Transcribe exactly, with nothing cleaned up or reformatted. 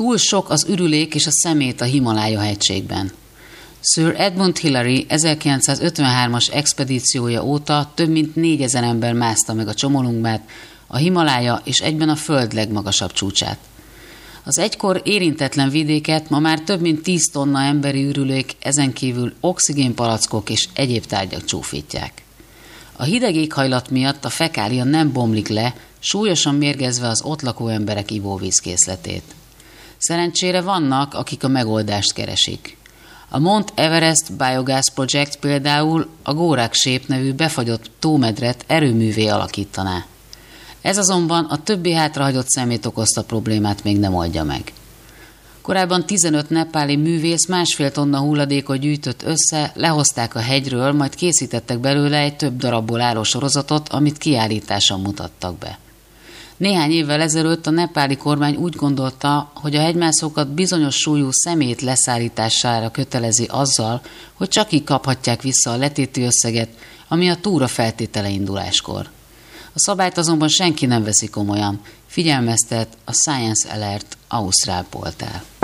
Túl sok az ürülék és a szemét a Himalája hegységben. Sir Edmund Hillary ezerkilencszázötvenhármas expedíciója óta több mint négyezer ember mászta meg a Csomolungmát, a Himalája és egyben a Föld legmagasabb csúcsát. Az egykor érintetlen vidéket ma már több mint tíz tonna emberi ürülék, ezen kívül oxigénpalackok és egyéb tárgyak csúfítják. A hideg éghajlat miatt a fekália nem bomlik le, súlyosan mérgezve az ott lakó emberek ivóvízkészletét. Szerencsére vannak, akik a megoldást keresik. A Mount Everest Biogas Project például a Gorak Shape nevű befagyott tómedret erőművé alakítaná. Ez azonban a többi hátrahagyott szemét okozta problémát még nem oldja meg. Korábban tizenöt nepáli művész másfél tonna hulladékot gyűjtött össze, lehozták a hegyről, majd készítettek belőle egy több darabból álló sorozatot, amit kiállításon mutattak be. Néhány évvel ezelőtt a nepáli kormány úgy gondolta, hogy a hegymászókat bizonyos súlyú szemét leszállítására kötelezi azzal, hogy csak így kaphatják vissza a letéti összeget, ami a túra feltétele induláskor. A szabályt azonban senki nem veszi komolyan, figyelmeztet a Science Alert ausztrál portál.